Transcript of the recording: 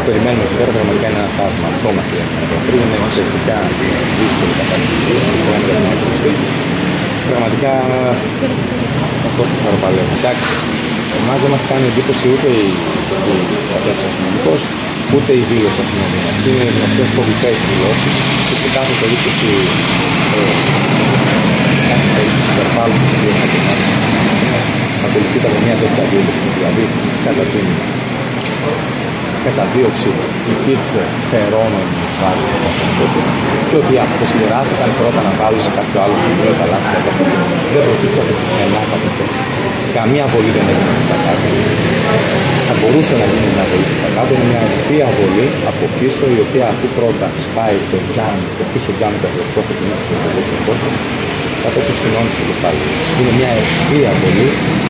περιμένουμε εκεί πέρα πραγματικά είναι ένα θαύμα. Αυτό μας λένε. Πριν είναι εξαιρετικά δύσκολη κατάσταση. Πραγματικά ο κόσμος θα το παλεύει. Κοιτάξτε, εμάς δεν μας κάνει εντύπωση ούτε ο κατέξυος αστυνομικός, ούτε η δήλωση αστυνομίας. Είναι γνωστές κωδικές δηλώσεις και σε κάθε περίπτωση υπερβάλλουν τις δύο κατηγορίες της αστυνομίας. Ακολουθείται από μια τέτοια δήλωση, δηλαδή κατά την καταδίωξη υπήρχε φερόμενο εις βάρος του αυτοκίνητου και ότι αποσυντηράθηκαν πρώτα να βάλουν σε κάποιο άλλο σημείο τα λάστιχα του αυτοκίνητου. Δεν προκύπτει από πουθενά από αυτό. Καμία βολή δεν έγινε προς τα κάτω. Θα μπορούσε να γίνει μια βολή προς τα κάτω. Είναι μια ευθεία βολή από πίσω, η οποία αφού πρώτα σπάει το τζάμι, το πίσω τζάμι του αυτοκίνητου που θα δώσει ο κόσμος, κατόπιν στηνώνει στο κεφάλι. Είναι μια ευθεία βολή.